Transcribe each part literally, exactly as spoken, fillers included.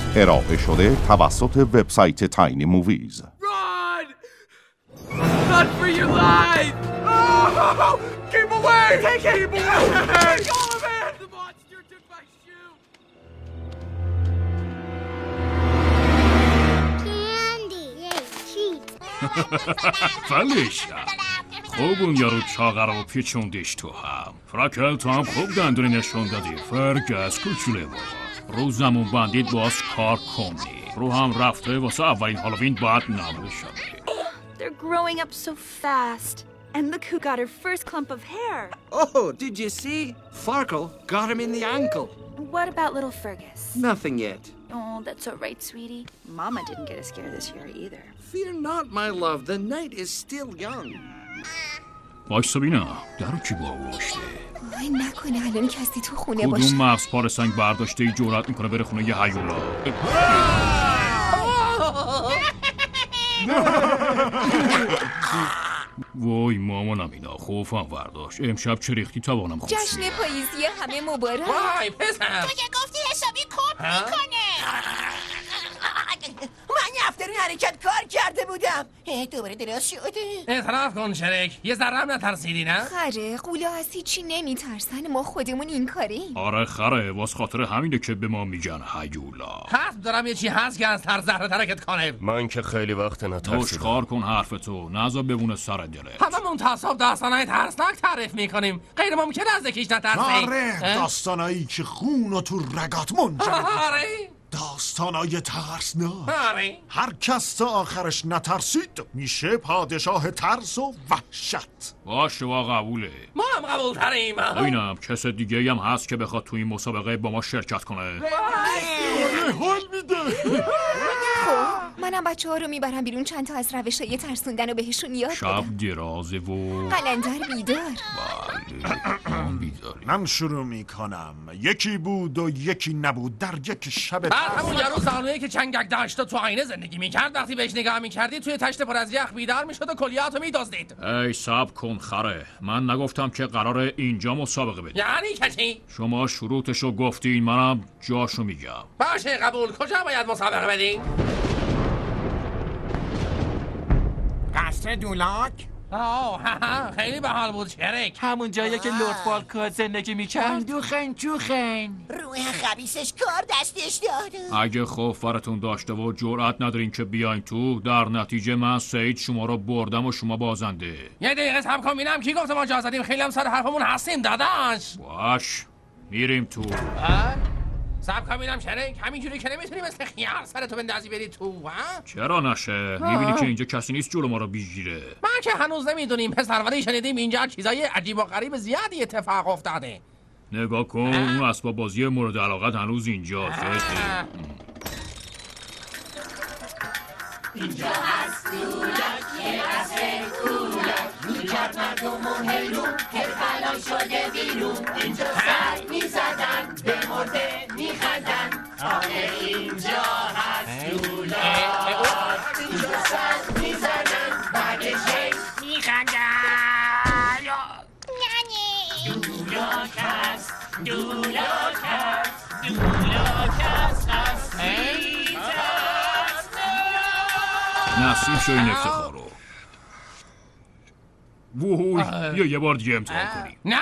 ارائه شده توسط وبسایت تاینی موویز. Run! Run for your life! Oh! Keep away! Take it! Keep away! Take all of it! The monster took my shoe! Candy! Yay, treat! فلیشا خوب اون یارو چاقه رو پیچوندیش تو هم. فرکل تو هم خوب دندونی نشون دادی. فرگز کوچوله بابا روزمون بندید باز کار کنی. رو هم رفته واسه اولین هالووین باید نمونه شده. They're growing up so fast. And look who got her first clump of hair. Oh, did you see? Farkle got him in the ankle. What about little Fergus? Nothing yet. Oh, that's all right, sweetie. Mama didn't get a scare this year either. Fear not, my love. The night is still young. باش سبینا درو کی باوشته؟ آی نکنه الان کسی تو خونه باشه. کدوم مغز پار سنگ برداشته ای جرأت میکنه بره خونه یه هیولا؟ وای مامانم اینا خوفم ورداشت. امشب چه ریختی توانم خوشی. جشن پاییزی همه مبارک. وای پسر تو که گفتی حسابی کپ میکنه. من یفترین حرکت کار کرده بودم. دوباره دراز شده. اعتراف کن شرک یه ذرم نترسیدی نه؟ خره قولا از هیچی نمیترسن ما خودمون این کاریم. آره خره واس خاطر همینه که به ما میگن هیولا. حرف دارم یه چی هست که از تر زهره ترکت کنه. من که خیلی وقت نترسیدم. نشخار کن حرفتو نذار ببونه سر دلت. هممون تصاب داستانای ترسناک تعریف میکنیم. غیر ممکنه از یکیش نترسی. آره داستانایی که خون و تو رگات منجر. آره داستانای ترسناک. آره هر کس تا آخرش نترسید میشه پادشاه ترس و وحشت. باشه وا قبوله. ما هم قبول تریم. ببینم کس دیگه هم هست که بخواد تو این مسابقه با ما شرکت کنه. حال میده. خب منم بچه ها رو میبرم بیرون چند تا از روش های ترسوندن رو بهشون یاد بدم. شب درازه و قلندر بیدار. بله من بیداری. من شروع میکنم. یکی بود و یکی نبود در یک شب. بعد همون یارو زانویی که چنگک داشت تو آینه زندگی میکرد وقتی بهش نگاه میکردی توی تشت پر از یخ بیدار میشد و کلیاتو میدزدید. ای صبر کن خره من نگفتم که قراره اینجا مسابقه بدیم. یعنی کسی؟ شما شروطشو گفتین منم جاشو میگم. باشه قبول. کجا باید مسابقه بدیم؟ قصر دولاک؟ آه خیلی باحال بود شرک. همون جایی که لورد فالکواد زندگی میکرد. دوخن چوخن روح خبیسش کار دستش داده. اگه خوف براتون داشته و جرأت ندارین که بیاین تو در نتیجه من سعید شما رو بردم و شما بازنده. یه دقیقه صبر کن ببینم کی گفت ما جا زدیم. خیلی هم سر حرفمون هستیم داداش. باش میریم تو. صبر کن ببینم شرک همینجوری که نمیتونی مثل خیار سرتو بندازی بری تو ها؟ چرا نشه؟ میبینی که اینجا کسی نیست جلو ما رو بگیره. من که هنوز نمیدونیم پسر ولی شنیدیم اینجا چیزای عجیب و غریب زیادی اتفاق افتاده. نگاه کن اون اسباب بازی مورد علاقت هنوز اینجاست. اینجا هست دولک یه قصر کولک میکرد مردم و حیرون که خلا شده بیرون. اینجا سر میزدن به مرده میخندن. آره اینجا هست دولک اینجا سر میزدن بعدش میخندن. ننی دولک هست دولک هست دولک هست هست نصیب شو این افتخار رو. ووی یا یه بار دیگه امتحان کنیم. نه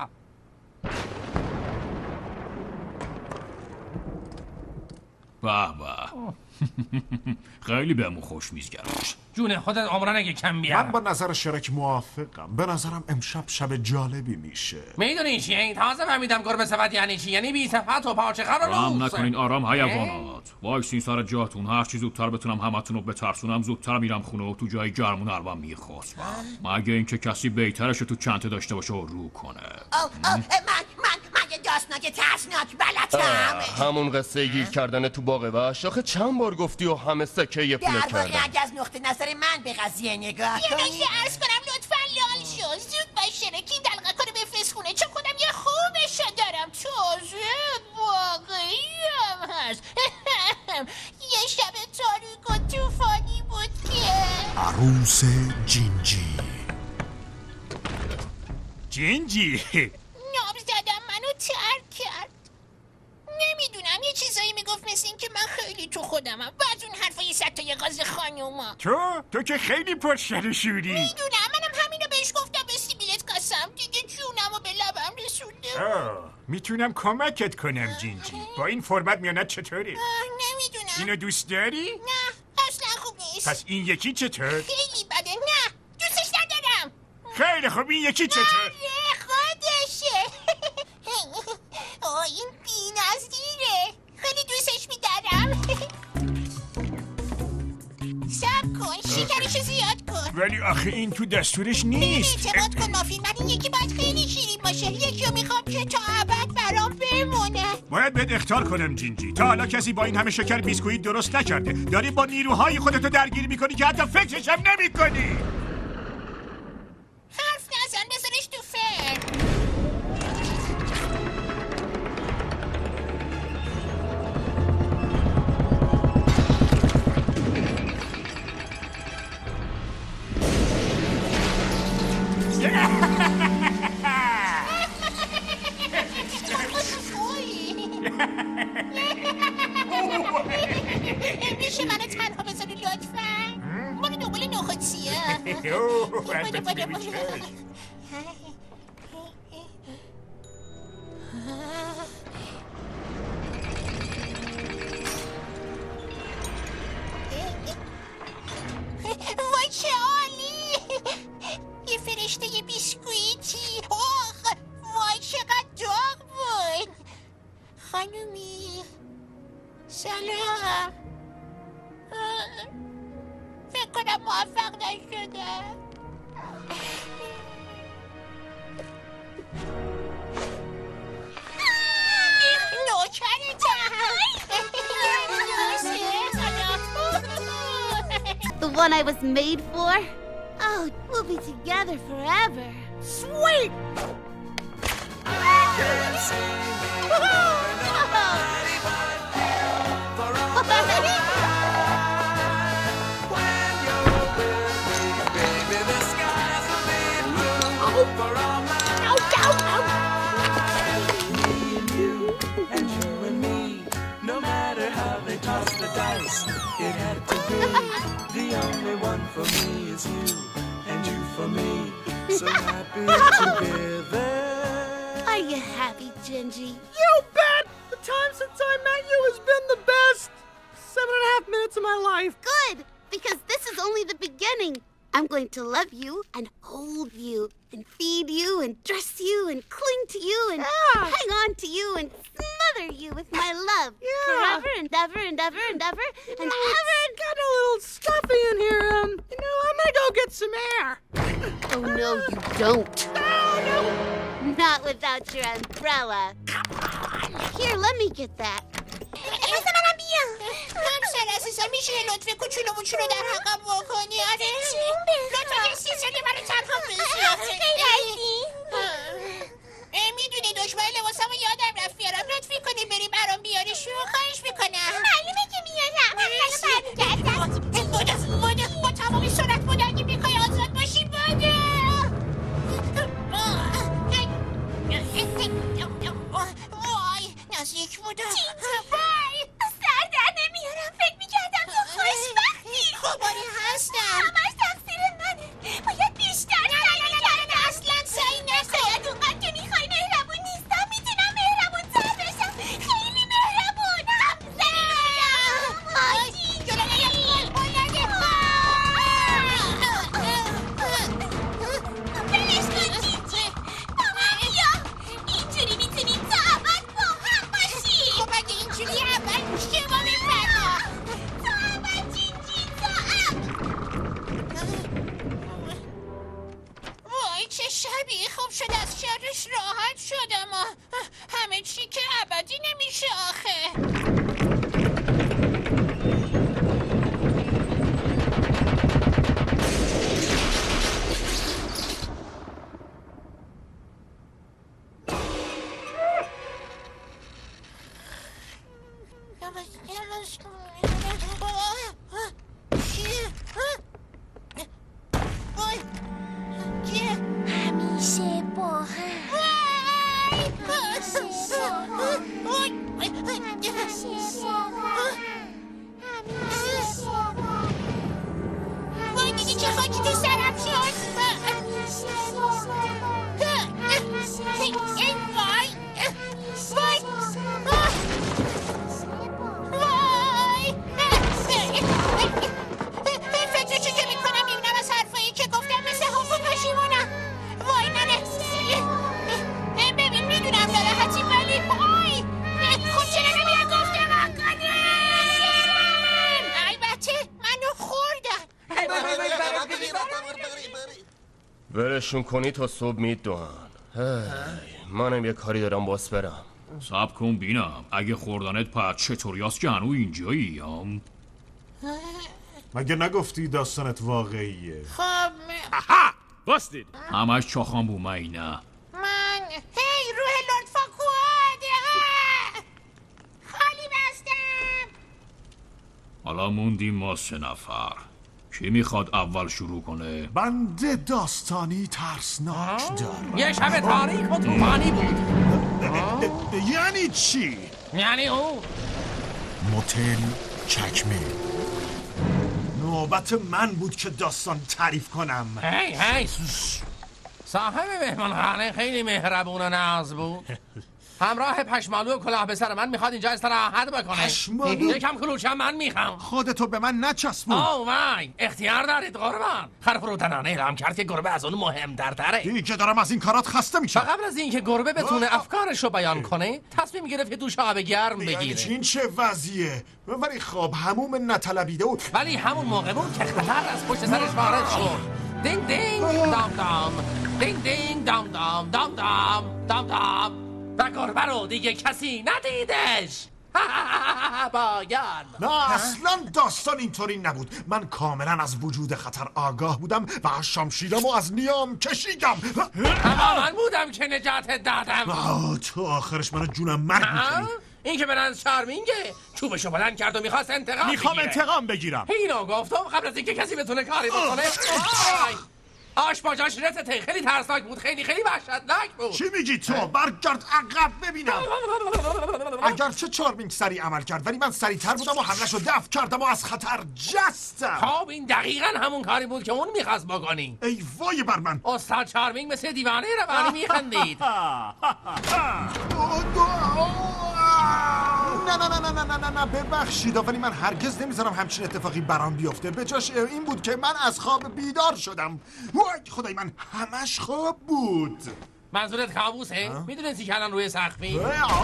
به به خیلی بهمون خوش میزگرد. جون خودت عمران اگه کم بیار. من با نظر شرک موافقم. به نظرم امشب شب جالبی میشه. میدونی چیه این تازه فهمیدم گربه صفت یعنی چی. یعنی بی صفت و پاچه خر و آرام نکنین آرام حیوانات. وایسین سر جاتون. هر چی زودتر بتونم همتون رو بترسونم زودتر میرم خونه و تو جای گرم و نرمم میخواستم. مگه اینکه کسی بیترش تو چنته داشته باشه و رو کنه. او او من من من یه داستانک ترسناک بلدم. همون قصه گیر کردن تو باغ وحش. آخه چند بار گفتی و همه سکه یه پونه در واقع کردن. اگه از نقطه نظر من به قضیه نگاه کنی. یه نکته عرض کنم لطفا لال شو. زود باش شرکی دلقه کنه بفرستونه چون خودم یه خوبشو دارم. تازه واقعی هم هست. یه شب تاریک و توفانی بود که عروس جینجی. جینجی نام زدم منو ترک کرد. نمیدونم یه یه چیزایی میگفت مثل این که من خیلی تو خودمم. بعد اون حرفای ستای غاز خانوما. تو؟ تو که خیلی پرشر شوری. میدونم، منم همینو بهش گفتم به سیبیلت قسم. دیگه جونمو به لبم رسونده. آه، میتونم کمکت کنم جینجی. با این فرمت میانت چطوری؟ نمیدونم. اینو دوست داری؟ نه، اصلا خوب نیست. پس این یکی چطور؟ خیلی بده. نه، دوستش ندارم. خیلی خوب، این یکی چطور؟ آره، خودشه. آه، این بی‌نظیره. خیلی دوستش میدارم. سب کن، شکرشو زیاد کن. ولی آخه این تو دستورش نیست. اعتماد کن مافین، من این یکی باید خیلی شیرین باشه. یکی رو میخوام که تا ابد برام بمونه. باید بهت اخطار کنم جینجی. تا حالا کسی با این همه شکر بیسکویت درست نکرده. داری با نیروهای خودتو درگیر میکنی که حتی فکرش هم نمیکنی. حرف نزن، بذارش تو فکر. میشه منو تنها بذاری لطفا؟ مال دنبال نخودسیه. بده بده بده. وای چه عالی! یه فرشته بیسکویتی. آخ وای چقدر داغ بود. خانومی سلام. فکر کنم موفق نشده. The one I was made for? Oh, we'll be together forever. Sweet! It had to be the only one for me is you, and you for me, so happy together. Are you happy, Gingy? You bet! The time since I met you has been the best seven and a half minutes of my life. Good, because this is only the beginning. I'm going to love you and hold you and feed you and dress you and cling to you and yeah. hang on to you and smother you with my love. Yeah. Forever and ever and ever and ever you and know, ever. It's got a little stuffy in here. Um, you know, I'm gonna go get some air. Oh, no, you don't. Oh, no. Not without your umbrella. Here, let me get that. همسر عزیزم میشه یه لطف کوچولو موچولو در حقم بکنی؟ آره لطفا یه سی ثانیه منو تنها بذار. میدونی دشمن لباسمو یادم رفت بیارم. لطفی کنی بری برام بیاریشو. خواهش میکنم. معلومه که میارم. برمیگردم. بودو بودو با تمامی سرعت بودو. اگه میخوای آزاد باشی بودو. وای نزدیک بودو. وای سر در نمیارم. فکر میکردم تو خوشبختی. خب آره هستم. همش تقصیر منه. باید بیشتر سعی میکردم. اصلا سعی نکن. اونقدر که میخوای مهربون نیستم. میتونم مهربون تر بشم. خیلی مهربونم. زنم آجی جلوی یه بلنده. بلش کن جیجی. با من بیا. اینجوری میتونیم تا ابد با هم باشی. خب اگه اینجوری اول شما میفرما. تا ابد جیجی تا ابد. وای چه شبیه خوب شد از شرش راحت شدم. همه چی که ابدی نمیشه آخه. همیشه با هم. همیشه چه خاکی تو سرم شد. ای وای وای وای فکرشو که میکنم میبینم از حرفایی که گفتم مثل حفو پشیمونم. وای ننه ببین میدونم ناراحتی ولی وای خب چرا نمیان گفته من کنم. البته منو خوردن. ولشون کنی تا صبح میدونن. منم یه کاری دارم باس برم. صبر کن بینم اگه خوردنت پس چطوریاست که هنو اینجایی هم؟ مگه نگفتی داستانت واقعیه؟ خب آها باستید همش چاخان بومه اینه. من هی روح لطفا کواده خالی بستم. حالا موندیم ما سه نفر. کی میخواد اول شروع کنه؟ بنده داستانی ترسناک دارم. یه شب تاریک و طوفانی بود. یعنی چی؟ یعنی او موتل چکمه. نوبت من بود که داستان تعریف کنم. هی هی صاحب مهمانخانه خیلی مهربون و ناز بود. همراه پشمالو و کلاه به سر من میخواد اینجا استراحت بکنه. پشمالو؟ یکم کلوچه من میخوام. خودتو به من نچسبون. آو وای اختیار دارید قربان. خر فروتنانه اعلام کرد که گربه از اون مهم‌ترتره. دیگه دارم از این کارات خسته میشم. و قبل از اینکه گربه بتونه افکارشو بیان کنه تصمیم گرفت که دوش آب گرم بگیره. این چه وضعیه؟ ولی خب هموم نطلبیده بود. ولی همون موقع بود که خطر از پشت سرش وارد شد. دینگ دینگ دام دام دینگ دینگ دام دام دام دام دام دام و گربه رو دیگه کسی ندیدش. باید نه اصلا داستان اینطوری نبود. من کاملا از وجود خطر آگاه بودم و شمشیرمو از نیام کشیدم. اما من بودم که نجاتت دادم. آه تو آخرش من جونم مرگ میکنی. این که برنز شارمینگه چوبشو بلند کرد و میخواست انتقام میخوام بگیره. انتقام بگیرم. اینو گفتم قبل از اینکه کسی بتونه کاری بکنه. آی آش باجاش رسته خیلی ترسناک بود. خیلی خیلی وحشتناک بود. چی میگی تو؟ برگرد عقب ببینم. اگرچه چارمینگ سریع عمل کرد ولی من سریعتر بودم و حمله‌شو دفع کردم و از خطر جستم. خب این دقیقاً همون کاری بود که اون میخواست بکنی. ای وای بر من. استاد چارمینگ مثل دیوانه روانی میخندید. نه نه نه نه نه نه نه ببخشید ولی من هرگز نمیذارم همچین اتفاقی برام بیفته. به جاش این بود که من از خواب بیدار شدم. وای خدای من همش خواب بود. منظورت کابوسه؟ میدونستی که الان روی سقفی؟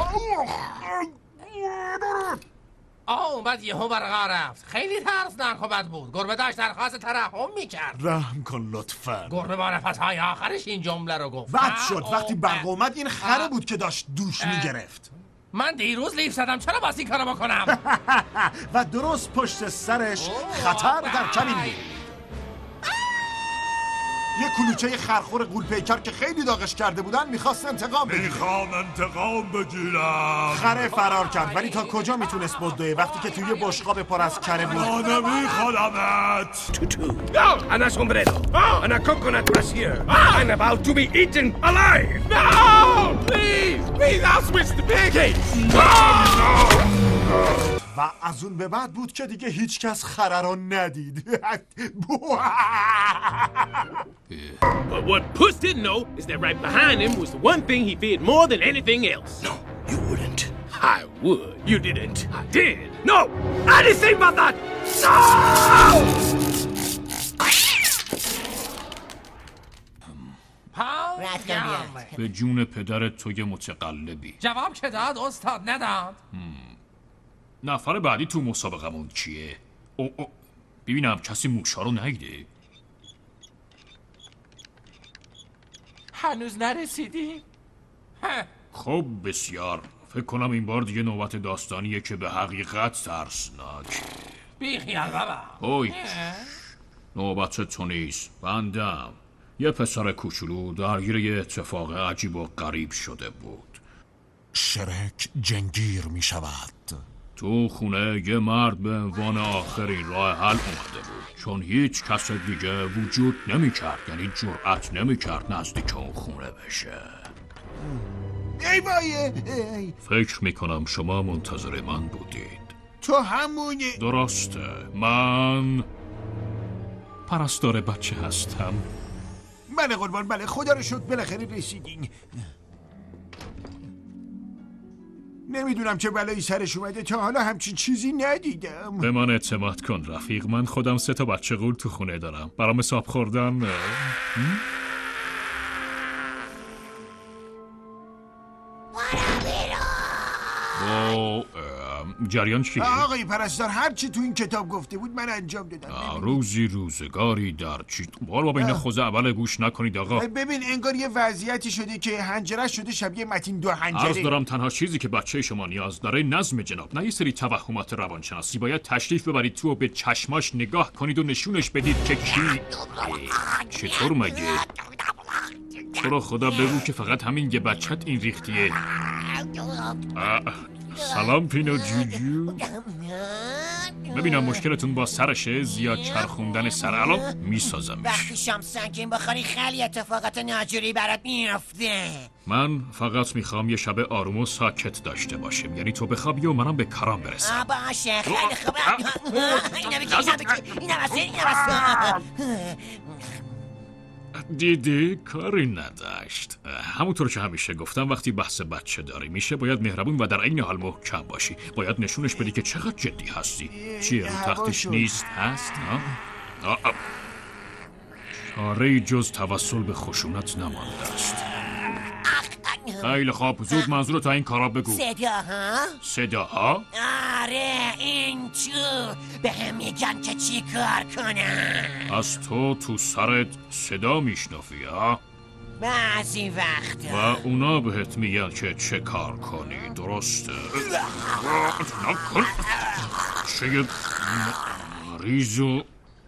آه بعد یهو برقا رفت. خیلی ترسناک و بد بود. گربه داشت درخواست ترحم میکرد. رحم کن لطفا. گربه با نفسهای آخرش این جمله رو گفت. بد شد وقتی برق اومد. این خره بود که داشت دوش میگرفت. من دیروز لیف زدم چرا باز این کارو بکنم؟ و درست پشت سرش خطر در کمین بود. یه کلوچه خرخور غول‌پیکر که خیلی داغش کرده بودن میخواست انتقام بگیره. میخوام انتقام بگیرم. خره فرار کرد ولی تا کجا میتونست بدوه وقتی که توی بشقاب پر از کره بود. ما نمیخوادمت. Tutu. No! And a sombrero. Oh! And a coconut was here. Ah! I'm about to be eaten alive. No! Please! Please, I'll switch the pancakes. و از اون به بعد بود که دیگه هیچ کس خره رو ندید. But what Puss didn't know is that right behind him was the one thing he feared more than anything else. No, you wouldn't. I would. You didn't. I did. No! I didn't think about that! No! به جون پدرت تو یه متقلبی. جواب که داد استاد نداد. نفر بعدی تو مسابقمون کیه؟ او او ببینم کسی موشا رو ندیده. هنوز نرسیدی؟ خب بسیار. فکر کنم این بار دیگه نوبت داستانیه که به حقیقت ترسناک. بی خیال بابا. اوی نوبت تو نیست. بندم یه پسر کوچولو درگیر یه اتفاق عجیب و غریب شده بود. شرک جنگیر می شود. تو خونه یه مرد به عنوان آخرین راه حل اومده بود چون هیچ کس دیگه وجود نمی کرد. یعنی جرأت نمی کرد نزدیک اون خونه بشه. ای بایه ای. فکر می کنم شما منتظر من بودید. تو همونی. درسته من پرستار بچه هستم. بله قربان، بله خدا رو شکر بالاخره رسیدین. نمیدونم چه بلایی سرش اومده، تا حالا همچین چیزی ندیدم. به من اعتماد کن رفیق، من خودم سه تا بچه غول تو خونه دارم. برام حساب خوردن و جریان چیه؟ آقای پرستار هر چی تو این کتاب گفته بود من انجام دادم. روزی روزگاری در چی؟ بار بین خوزه اول گوش نکنید آقا. ببین انگار یه وضعیتی شده که هنجره شده شبیه متین دو هنجره. عرض دارم تنها چیزی که بچه شما نیاز داره نظم جناب، نه یه سری توهمات روانشناسی. باید تشریف ببرید تو و به چشماش نگاه کنید و نشونش بدید که کی چطور مگه؟ تو رو خدا بگو که فقط همین یه بچت این ریختیه. سلام پینا جوجو. ببینم مشکلتون با سرشه، زیاد چرخوندن سر. الان میسازمش. وقتی شام سنگین بخوری خیلی اتفاقات ناجوری برات میافته. من فقط میخوام یه شب آروم و ساکت داشته باشیم، یعنی تو بخوابی و منم به کارام برسم. باشه خیلی خوبه. اینا بگی اینا بگی اینا بسه اینا بسه. دیدی کاری نداشت. همونطور که همیشه گفتم وقتی بحث بچه داری میشه باید مهربون و در عین حال محکم باشی. باید نشونش بدی که چقدر جدی هستی. چیه رو تختش نیست هست؟ چاره جز توسل به خشونت نمانده است. خیلی خوب، زود منظور تا این کارا بگو. صداها؟ صداها؟ آره این تو به هم میگن که چی کار کنم. از تو تو سرت صدا میشنفی ها؟ بعضی وقتا. و اونا بهت میگن که چه کار کنی، درسته؟ نکن چه ریزو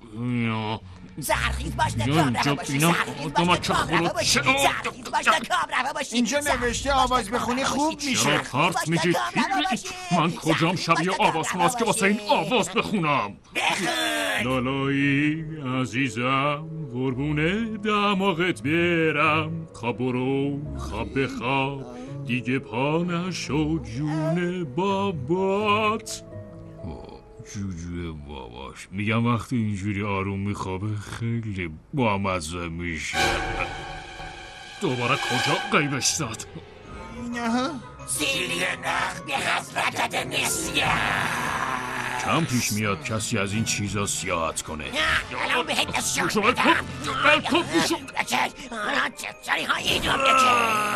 زرخیز باش تا کام رفا باشی. زرخیز باش تا کام رفا باشی. زرخیز باش تا کام رفا باشی. اینجا نوشته آواز بخونی خوب میشه. چرا کارت میگی؟ من کجام شبیه آواز خونست که واسه این آواز بخونم؟ لالایی عزیزم قربونه دماغت برم. خواب برو خواب بخواب دیگه پا نشو جون بابات. جوجو باباش میگم وقتی اینجوری آروم میخوابه خیلی بامزه میشه. دوباره کجا قیبش داد؟ نه سیلی نخ به حضرتت نسیه. کم پیش میاد کسی از این چیزا سیاحت کنه. نه الان بهت نشون بدم. بلکن بشو بچه آنها چپسری هایی دور بچه.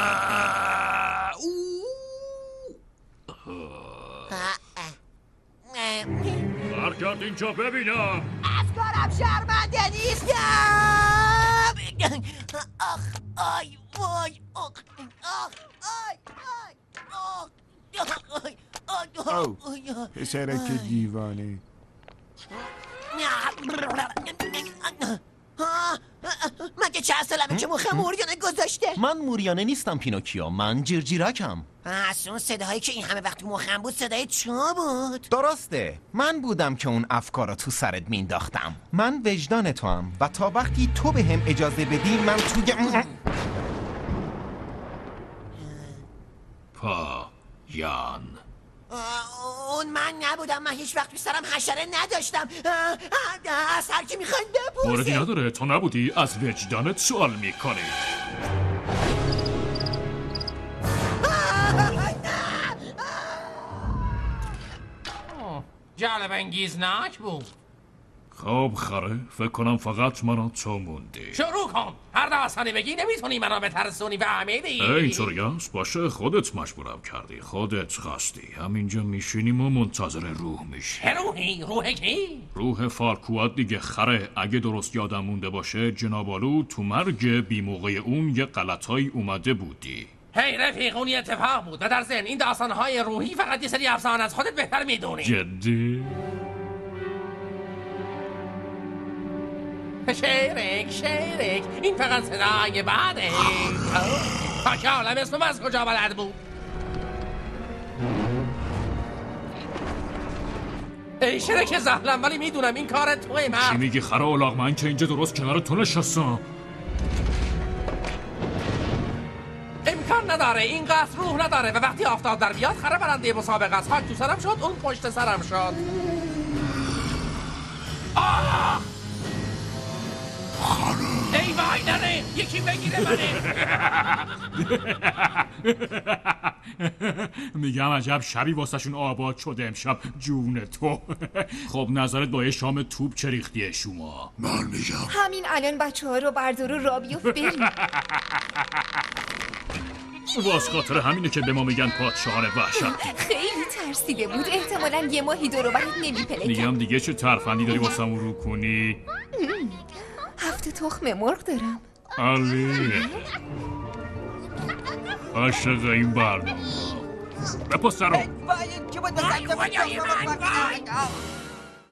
برگرد اینجا ببینم. افکارم شرمنده نیستم. آخ آی وای آخ آخ آی آی او پسرک دیوانه. مگه چه سالمه که مخم موریانه گذاشته؟ من موریانه نیستم پینوکیو، من جیرجیرکم. از اون صداهایی که این همه وقت مخم بود صدای چه بود؟ درسته، من بودم که اون افکارو تو سرت مینداختم. من وجدان تو هم و تا وقتی تو به هم اجازه بدی من توی پا یان اون من نبودم. من هیچ وقت تو سرم حشره نداشتم. از هر کی میخواین بپرسید. موردی نداره، تو نبودی از وجدانت سوال میکنی. جالب انگیزناک بود. خب خره فکر کنم فقط من و تو موندی. شروع کن. هر داستانی بگی نمیتونی منو بترسونی و امیدی. اینطوری است؟ باشه خودت مجبورم کردی، خودت خواستی. همینجا میشینیم و منتظر روح میشی. روحی؟ روح کی؟ روح فارکوات دیگه خره. اگه درست یادم مونده باشه جنابالو تو مرگ بی موقع اون یه غلطایی اومده بودی. هی رفیق اون یه اتفاق بود و در ضمن این داستانهای روحی فقط یه سری افسانه از خودت بهتر میدونی. جدی؟ شیرک شیرک این فقط صدای بعده. پاک عالم اسمم از کجا بلد بود؟ ای شیرک زهلم ولی میدونم این کار توی مرد. چی میگی خره اولاغ؟ من که اینجا درست کنار تو نشستم. امکان نداره، این قصر روح نداره و وقتی آفتاب در بیاد خره برنده مسابقه است. خاک تو سرم شد، اون پشت سرم شد. آه! ای وای نره یکی بگیره منه. میگم عجب شبی واسهشون آباد شده امشب جون تو. خب نظرت با یه شام توپ چه ریختیه شما؟ من میگم همین الان بچه ها رو بردار و را بیفت بریم. واس خاطر همینه که به ما میگن پادشاهان وحشت. خیلی ترسیده بود، احتمالاً یه ماهی دور و برت نمیپلکه. میگم دیگه چه ترفندی داری واسمون رو کنی؟ هفت تخم مرغ دارم. علی عاشق این برنامه بپا سرم.